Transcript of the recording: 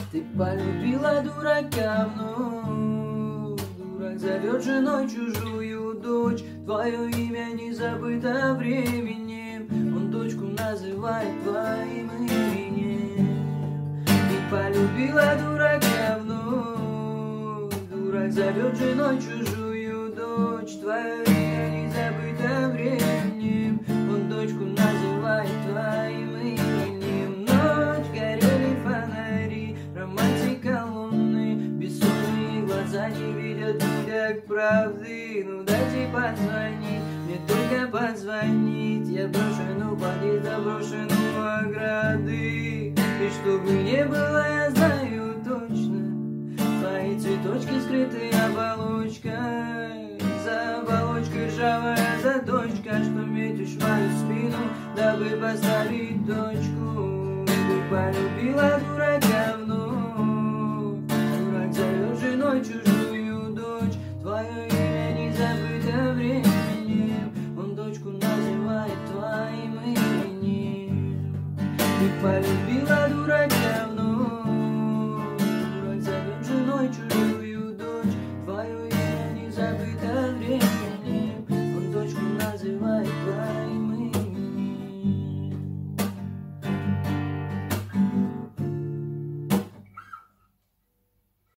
Ты полюбила дурака вновь, дурак зовет женой чужую дочь. Твое имя не забыто временем, он дочку называет твоим именем. Ты полюбила дурака вновь, дурак зовет женой чужую дочь. Твое имя не забыто временем, он дочку называет твоим именем. Ночь горели фонари, романтика луны, бессонные глаза не видят никак правды. Ну дайте позвонить, мне только позвонить. Я брошен у подъезда, брошен у ограды. И чтобы не было, я знаю точно, твои цветочки скрыты оболочкой. За оболочкой ржавая заточка, что метишь в мою спину, дабы поставить точку. Ты полюбила дурака вновь, дурак зовет женой чужую дочь. Твое имя не забыто временем, он дочку называет твоим именем. Ты полюбила